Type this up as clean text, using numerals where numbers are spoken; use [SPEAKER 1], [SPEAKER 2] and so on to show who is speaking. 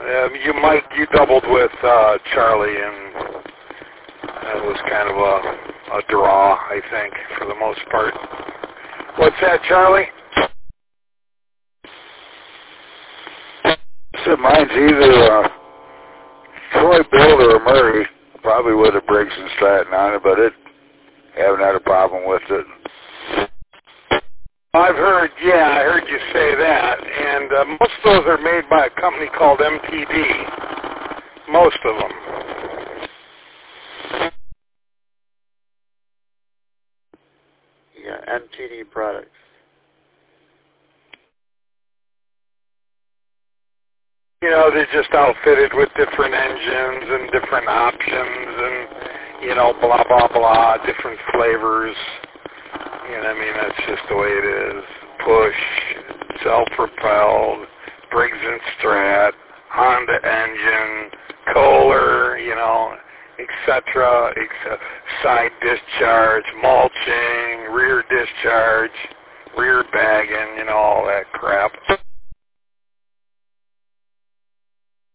[SPEAKER 1] You doubled with Charlie, and it was kind of a draw, I think, for the most part. What's that, Charlie?
[SPEAKER 2] So mine's either Troy Builder or Murray, probably with a Briggs and Stratton on it, but haven't had a problem with it.
[SPEAKER 1] I heard you say that, and most of those are made by a company called MTD. Most of them.
[SPEAKER 3] Yeah, MTD products.
[SPEAKER 1] You know, they're just outfitted with different engines and different options and, you know, blah, blah, blah, different flavors. You know what I mean? That's just the way it is. Push, self-propelled, Briggs & Strat, Honda engine, Kohler, you know, etc., side discharge, mulching, rear discharge, rear bagging, you know, all that crap.